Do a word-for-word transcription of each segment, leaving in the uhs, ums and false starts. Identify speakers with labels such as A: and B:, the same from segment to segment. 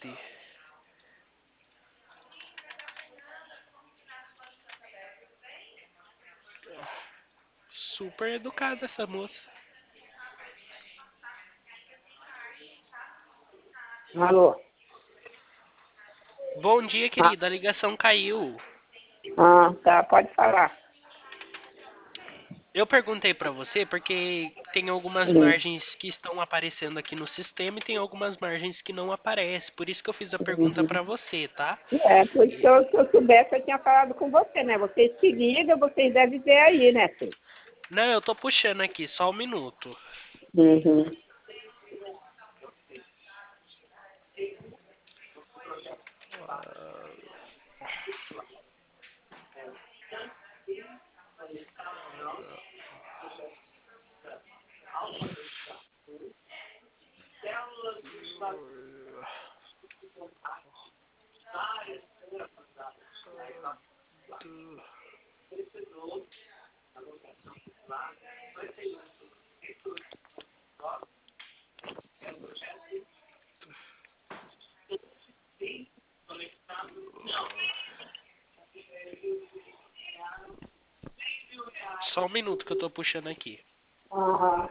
A: Super educada essa moça.
B: Alô?
A: Bom dia,
B: Ah,
A: querida. A ligação caiu.
B: ah, tá, pode falar.
A: Eu perguntei pra você porque tem algumas
B: Sim.
A: margens que estão aparecendo aqui no sistema e tem algumas margens que não aparecem. Por isso que eu fiz a pergunta
B: Uhum.
A: pra você, tá?
B: É, por isso que
A: E-
B: eu, se eu soubesse, eu tinha falado com você, né? Vocês se ligam, vocês devem ver aí, né, filho?
A: Não, eu tô puxando aqui, só um minuto.
B: Uhum.
A: Só um minuto que eu tô puxando aqui.
B: Aham.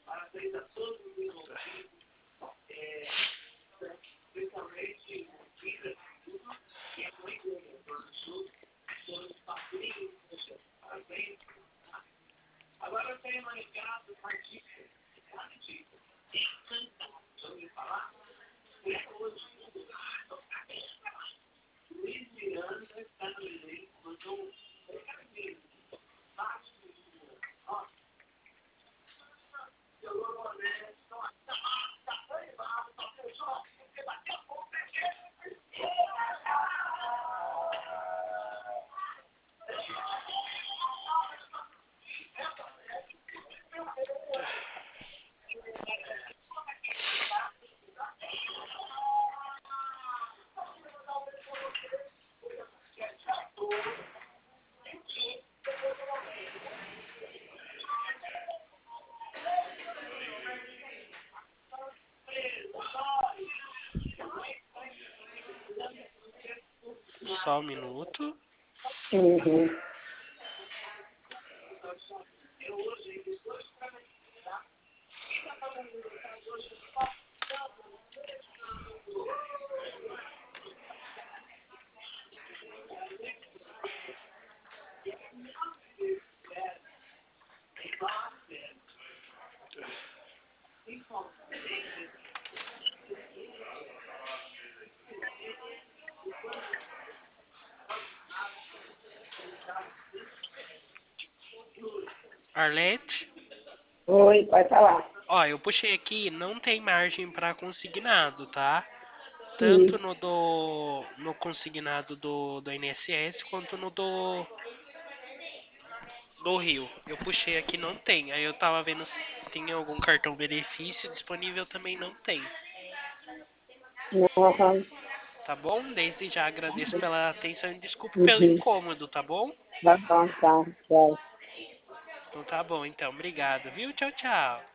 A: Só um minuto.
B: Uhum.
A: Arlete?
B: Oi, pode falar.
A: Ó, eu puxei aqui, não tem margem para consignado, tá? Tanto
B: Sim.
A: no do no consignado do, do I N S S quanto no do do Rio. Eu puxei aqui, não tem. Aí eu tava vendo se tem algum cartão benefício disponível, também não tem.
B: Aham.
A: Tá bom? Desde já agradeço pela atenção e desculpe pelo
B: Uhum.
A: incômodo, tá bom?
B: Tá bom, tá. Tchau.
A: Então tá bom, então. Obrigado, viu? Tchau, tchau.